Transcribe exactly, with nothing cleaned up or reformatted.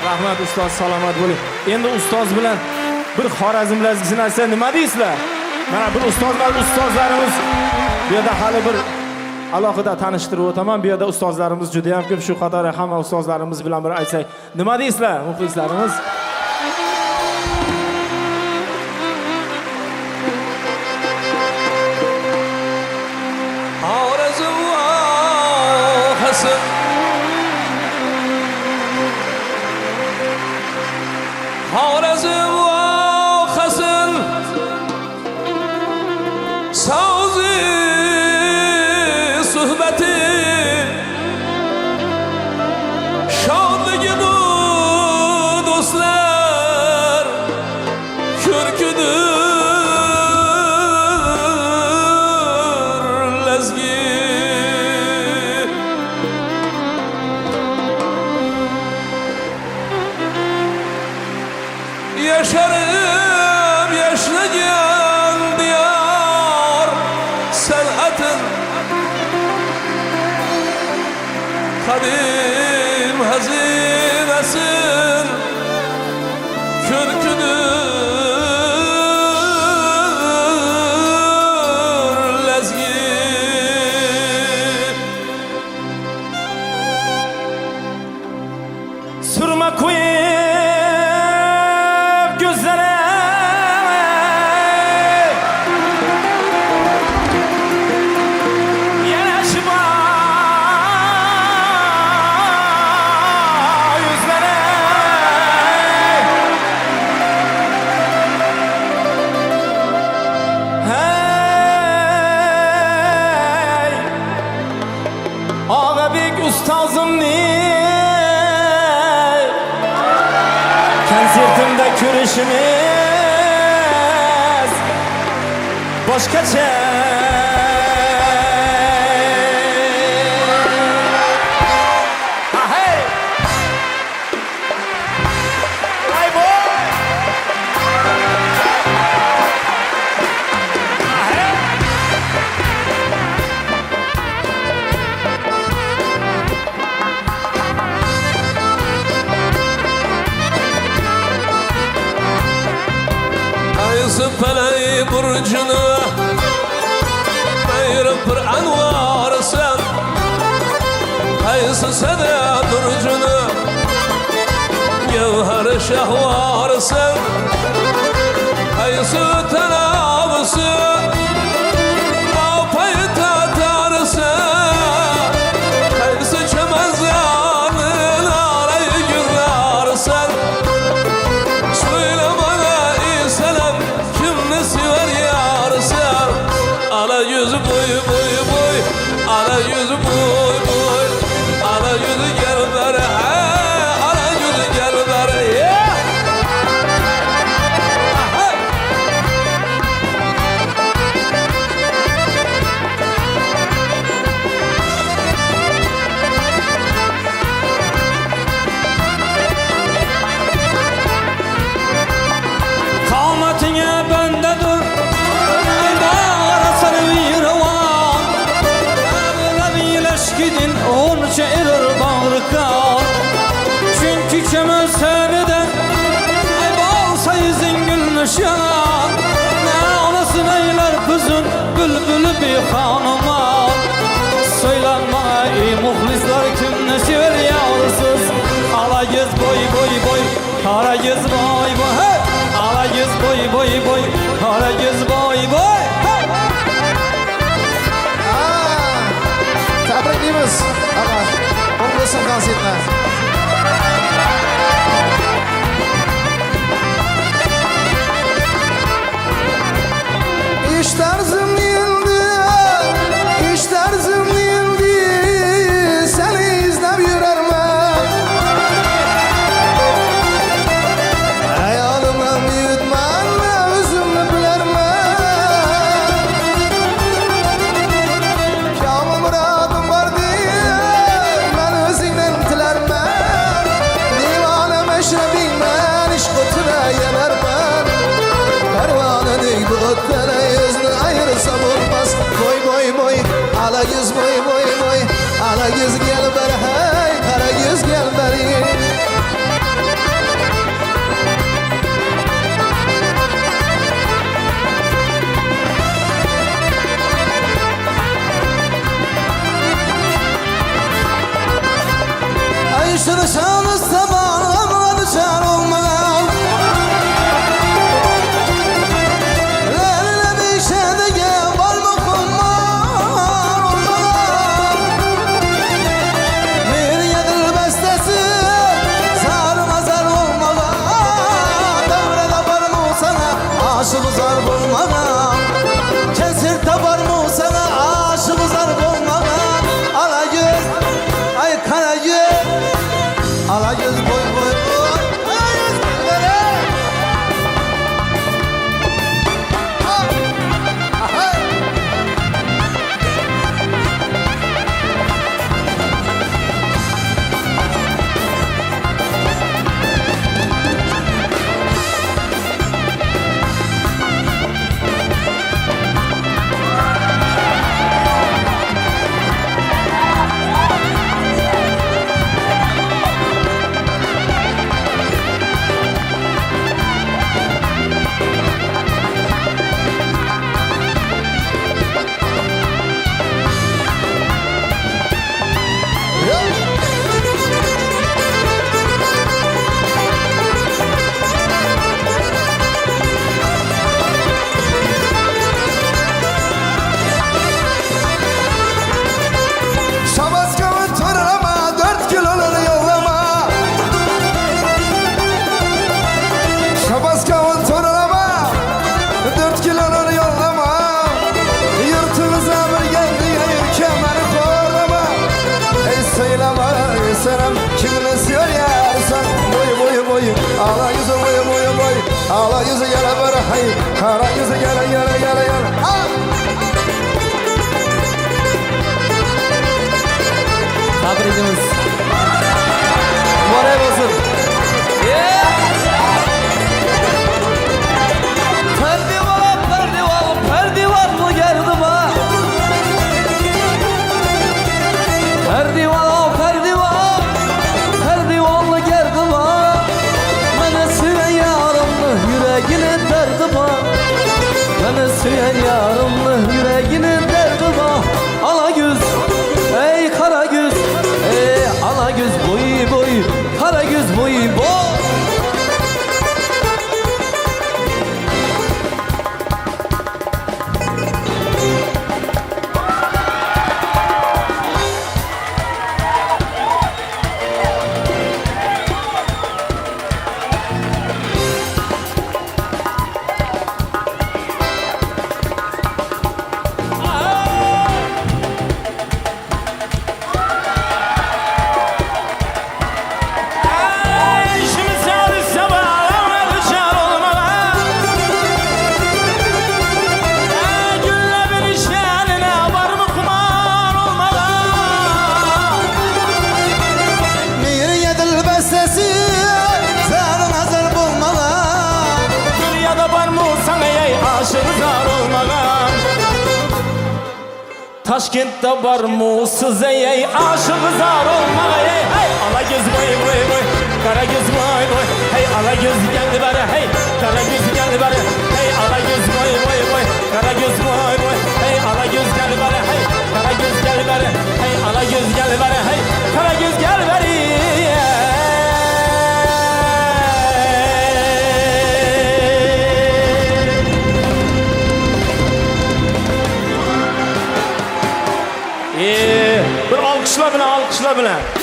Rahmat ustoz, salomat bo'ling. Endi ustoz bilan bir xorazmlazgisini aytsa nima deysizlar? Mana bir ustozlar, ustozlarimiz bu yerda hali bir alohida tanishtirib o'taman. Bu yerda ustozlarimiz juda ham ko'p. Shu qatori hamma ustozlarimiz bilan bir aytsak, nima deysizlar, muxlislarimiz? Xorazm vohasin so'zi suhbati shodligi bu do'stlar ko'rkidir lazgi yaşarım yaşlayan diyar sanatın kadim hazinesin kürküdür lezgi Sürme koyun konsertimda ko'rishimiz boshqacha. Falay burcunu ayrı bir anvarsan Kaysı sada durcunu Gevher şahvarsan Kaysı tanavısı Mapay tatarsan Kaysı çemezyanın arayı gürlersen Söyle bana İslam sever yarsan ala yüzü boy boy boy ala yüzü boy boy ala yüzü gel bari ala yüzü gel bari Kamatine bende dur gidin onu çevirir bağırkan çünkü kemel seneden ay balsa yüzün gülmüş yanan ne anasın eyler kızın bülbülü bir hanıma söylenme ey muhlisler kim ne sever yavrusuz ala yüz boy boy boy kara yüz boy boy hey! Ala yüz boy boy boy kara yüz boy boy hey! Tabriklaymiz. Ama bo'lsin konsertlar. İş tarzım değildi, iş tarzım değildi, seni izlep yürermen. Hayalımdan büyütmen, özümü bilermen. Kamı muradım var diye, ben özünden tilermen. Divane meşrebin ben, iş kutura yenermen. Pervane değil bu ötene yüzünü ayırsam olmaz. Boy boy boy, ala yüz boy boy boy. Ala yüz gel beri hey, kara yüz gel beri. Şaşırışanızsa bağlamına düşer olmadan Eline bir şeyde var mı kumar olmadan Bir yedil bestesi sarı nazar olmadan Devrede var mı sana aşık zar bulmadan Kesir tabar mı sana aşık zar bulmadan Ala göz ay kara göz Ala göz boy boy boy Ala göz böyle Ha Aha Şabaskamın torunama dört kiloları yollama Şabaskamın torunama dört kiloları yollama Yırtığıza bir geldi ya kemeri korlama Ey söyleme ey senem kimle söylersen Boyu boyu boyu ala yüzü boyu boyu boyu Ala yüzü gele böyle hay Kara yüzü gele gele gele gele Ha! Sabrediniz. Moral olsun. Perdivan, perdivan, perdivanlı geldim ha. Perdivan, perdivan, perdivanlı geldim ha. Beni süren yarımlı yüreğini derdim ha. Beni süren yarımlı yüreğini derdim ha. Ala göz, ey kara göz, ey ala göz boyu boyu, kara göz boyu boy. Taşkent'te var mı size ey aşık zar olma ey hey ala göz boy boy boy kara göz boy boy hey ala göz geldi bari hey kara göz geldi bari hey ala göz boy boy boy kara göz boy boy hey ala göz geldi bari hey kara göz geldi bari hey ala göz geldi bari hey kara göz geldi bari Bir alkışla bile, alkışla bile.